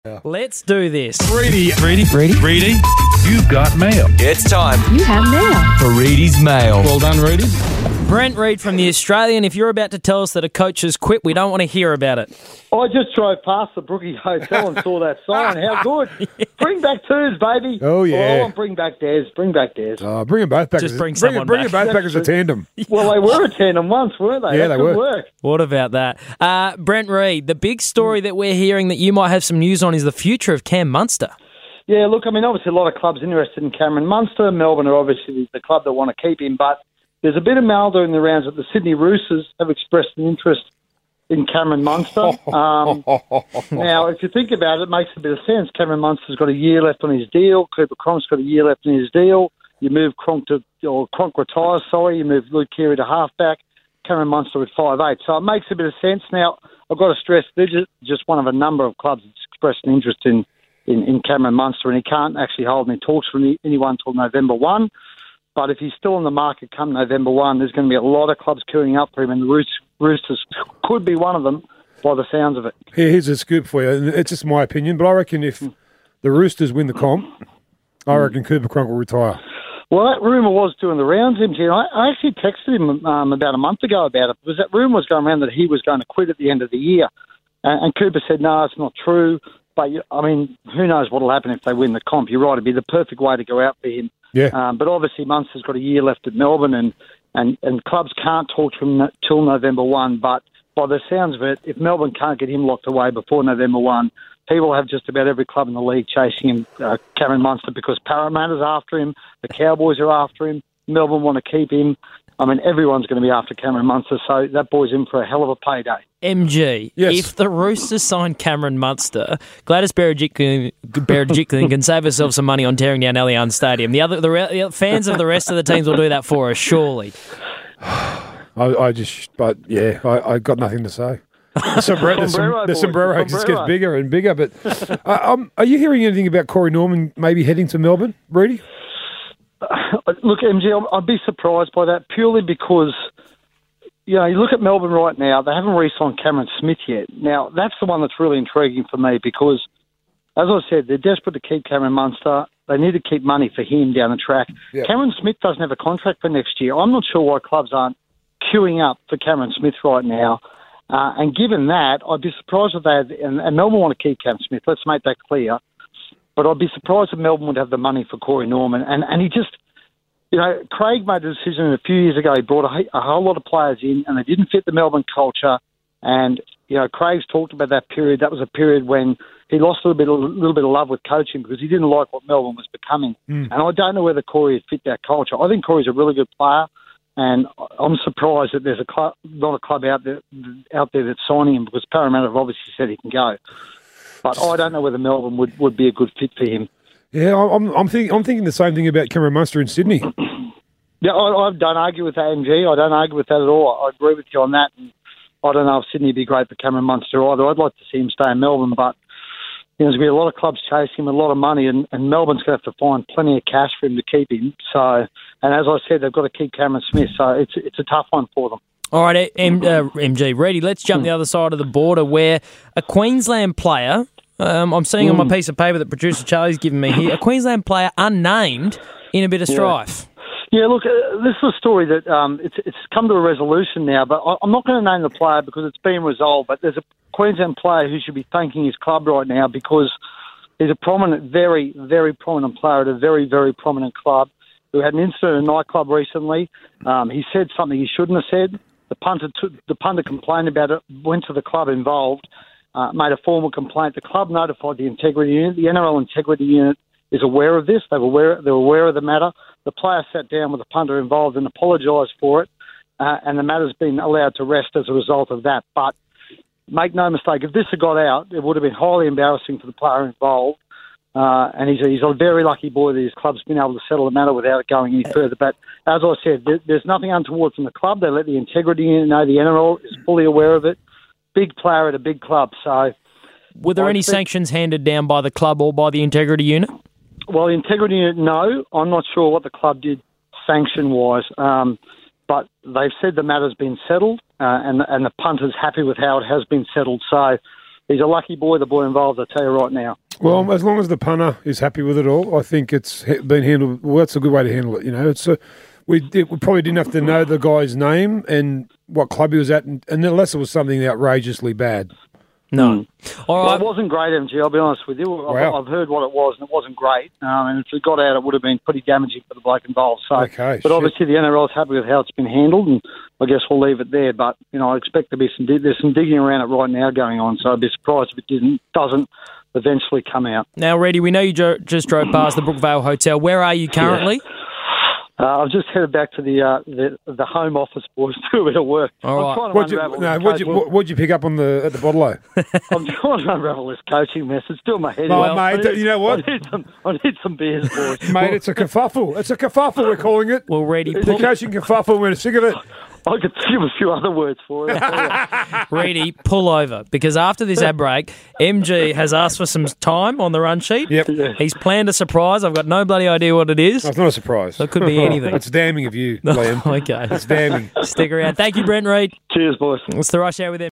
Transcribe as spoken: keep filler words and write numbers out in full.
Let's do this. Reedy, Reedy, Reedy, Reedy, you've got mail. It's time You have mail. for Reedy's Mail. Well done, Reedy. Brent Reed from The Australian. If you're about to tell us that a coach has quit, we don't want to hear about it. I just drove past the Brookie Hotel and saw that sign. How good. Bring back twos, baby. Oh, yeah. Oh, I want bring back Des. Bring back Des. Oh, bring them both back. Just as, bring bring, someone bring back. them both back as a tandem. Well, they were a tandem once, weren't they? Yeah, That they could were. work. What about that? Uh, Brent Reed, the big story that we're hearing that you might have some news on is the future of Cam Munster. Yeah, look, I mean, obviously a lot of clubs interested in Cameron Munster. Melbourne are obviously the club that want to keep him, but there's a bit of mail doing the rounds that the Sydney Roosters have expressed an interest in Cameron Munster. Um, now, if you think about it, it makes a bit of sense. Cameron Munster's got a year left on his deal. Cooper Cronk's got a year left on his deal. You move Cronk to, or Cronk retires, sorry. You move Luke Keary to halfback. Cameron Munster with five eight. So it makes a bit of sense. Now, I've got to stress, they're just, just one of a number of clubs that's expressed an interest in, in, in Cameron Munster, and he can't actually hold any talks with any, anyone until November first. But if he's still on the market come November first, there's going to be a lot of clubs queuing up for him, and the Roosters, Roosters could be one of them by the sounds of it. Here, here's a scoop for you. and It's just my opinion, but I reckon if the Roosters win the comp, I reckon Cooper Cronk will retire. Well, that rumour was doing the rounds, M G. I, I actually texted him um, about a month ago about it, because that rumour was going around that he was going to quit at the end of the year. And, and Cooper said, no, it's not true. But, I mean, who knows what will happen if they win the comp. You're right, it'd be the perfect way to go out for him. Yeah. Um, but obviously Munster's got a year left at Melbourne, and, and, and clubs can't talk to him till November first. But by the sounds of it, if Melbourne can't get him locked away before November first, he will have just about every club in the league chasing him, uh, Cameron Munster, because Parramatta's after him, the Cowboys are after him, Melbourne want to keep him. I mean, everyone's going to be after Cameron Munster, so that boy's in for a hell of a payday. M G, Yes. if the Roosters sign Cameron Munster, Gladys Berejiklian can save herself some money on tearing down Allianz Stadium. The other the, re- the fans of the rest of the teams will do that for us, surely. I, I just, but yeah, I, I got nothing to say. The sombrero, the, Sombrero, som- the boys, sombrero the just sombrero. gets bigger and bigger. But uh, um, are you hearing anything about Corey Norman maybe heading to Melbourne, Reedy? Look, M G, I'd be surprised by that purely because, you know, you look at Melbourne right now, they haven't re-signed Cameron Smith yet. Now, that's the one that's really intriguing for me because, as I said, they're desperate to keep Cameron Munster. They need to keep money for him down the track. Yeah. Cameron Smith doesn't have a contract for next year. I'm not sure why clubs aren't queuing up for Cameron Smith right now. Uh, and given that, I'd be surprised if they had, and, and Melbourne want to keep Cam Smith, let's make that clear. But I'd be surprised if Melbourne would have the money for Corey Norman. And, and he just, you know, Craig made a decision a few years ago. He brought a, a whole lot of players in, and they didn't fit the Melbourne culture. And, you know, Craig's talked about that period. That was a period when he lost a little bit, a little bit of love with coaching because he didn't like what Melbourne was becoming. Mm. And I don't know whether Corey would fit that culture. I think Corey's a really good player. And I'm surprised that there's a club, not a club out there out there that's signing him because Parramatta have obviously said he can go. But I don't know whether Melbourne would, would be a good fit for him. Yeah, I'm I'm thinking I'm thinking the same thing about Cameron Munster in Sydney. Yeah, I, I don't argue with that, M G. I don't argue with that at all. I agree with you on that. And I don't know if Sydney would be great for Cameron Munster either. I'd like to see him stay in Melbourne, but you know, there's going to be a lot of clubs chasing him, a lot of money, and, and Melbourne's going to have to find plenty of cash for him to keep him. So, and as I said, they've got to keep Cameron Smith, so it's it's a tough one for them. All right, M- uh, M G, Reedy, let's jump the other side of the border where a Queensland player, um, I'm seeing on my piece of paper that producer Charlie's given me here, a Queensland player unnamed in a bit of strife. Yeah, look, uh, this is a story that um, it's it's come to a resolution now, but I, I'm not going to name the player because it's been resolved, but there's a Queensland player who should be thanking his club right now because he's a prominent, very, very prominent player at a very, very prominent club who had an incident at a nightclub recently. Um, he said something he shouldn't have said. The punter, took, the punter complained about it, went to the club involved, uh, made a formal complaint. The club notified the integrity unit. The N R L integrity unit is aware of this. They were aware, they were aware of the matter. The player sat down with the punter involved and apologised for it, uh, and the matter's been allowed to rest as a result of that. But make no mistake, if this had got out, it would have been highly embarrassing for the player involved. Uh, and he's a, he's a very lucky boy that his club's been able to settle the matter without it going any further. But as I said, there, there's nothing untoward from the club. They let the integrity unit know. The N R L is fully aware of it. Big player at a big club. So, were there I any think, sanctions handed down by the club or by the integrity unit? Well, the integrity unit, no. I'm not sure what the club did sanction-wise. Um, but they've said the matter's been settled, uh, and, and the punter's happy with how it has been settled. So he's a lucky boy, the boy involved, I tell you right now. Well, as long as the punter is happy with it all, I think it's he- been handled. Well, that's a good way to handle it. You know, it's a, we did, we probably didn't have to know the guy's name and what club he was at, and, and unless it was something outrageously bad. No. All Well, right. it wasn't great, M G, I'll be honest with you. I've, Wow. I've heard what it was, and it wasn't great. Um, and if it got out, it would have been pretty damaging for the bloke involved. So, Okay, but shit. obviously the N R L is happy with how it's been handled, and I guess we'll leave it there. But, you know, I expect to be some, there's some digging around it right now going on, so I'd be surprised if it didn't, doesn't eventually come out. Now, Reedy, we know you jo- just drove past the Brookvale Hotel. Where are you currently? Uh, I've just headed back to the uh, the, the home office, boys, to do a bit of work. All I'm right. trying to What'd you, unravel no, this what'd you, coaching- what, what'd you pick up on the at the bottle? I'm trying to unravel this coaching mess. It's still my head. No, in. mate, I need- you know what? I need some, I need some beers, boys. Mate, it's a kerfuffle. It's a kerfuffle, we're calling it. Well, Reedy, It's a pull, coaching kerfuffle. We're sick of it. I could think of a few other words for it. Reedy, pull over, because after this ad break, M G has asked for some time on the run sheet. Yep. Yeah. He's planned a surprise. I've got no bloody idea what it is. That's not a surprise. It could be anything. It's damning of you, Liam. Okay. It's damning. Stick around. Thank you, Brent Reed. Cheers, boys. It's the Rush Hour with